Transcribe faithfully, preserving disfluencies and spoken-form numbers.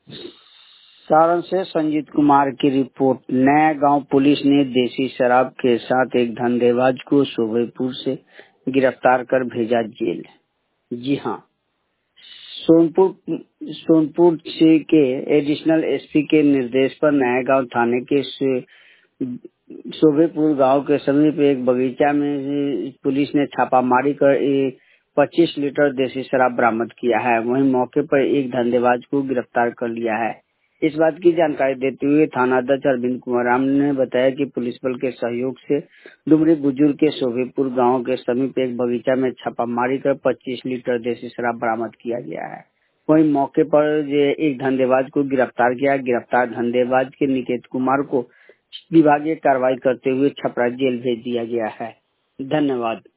सारण से संजीत कुमार की रिपोर्ट। नया गांव पुलिस ने देसी शराब के साथ एक धंधेबाज को शोभेपुर से गिरफ्तार कर भेजा जेल। जी हां, सोनपुर सोनपुर से के एडिशनल एसपी के निर्देश पर नया गांव थाने के शोभेपुर गांव के समीप एक बगीचा में पुलिस ने छापामारी कर पच्चीस लीटर देसी शराब बरामद किया है। वहीं मौके पर एक धंधेबाज को गिरफ्तार कर लिया है। इस बात की जानकारी देते हुए थानाध्यक्ष अरविंद कुमार राम ने बताया कि पुलिस बल के सहयोग से डुमरी बुजुर्ग के शोभेपुर गांव के समीप एक बगीचा में छापामारी कर पच्चीस लीटर देसी शराब बरामद किया गया है। वहीं मौके पर एक धंधेबाज को गिरफ्तार किया। गिरफ्तार धंधेबाज के निकेत कुमार को विभागीय कार्रवाई करते हुए छपरा जेल भेज दिया गया है। धन्यवाद।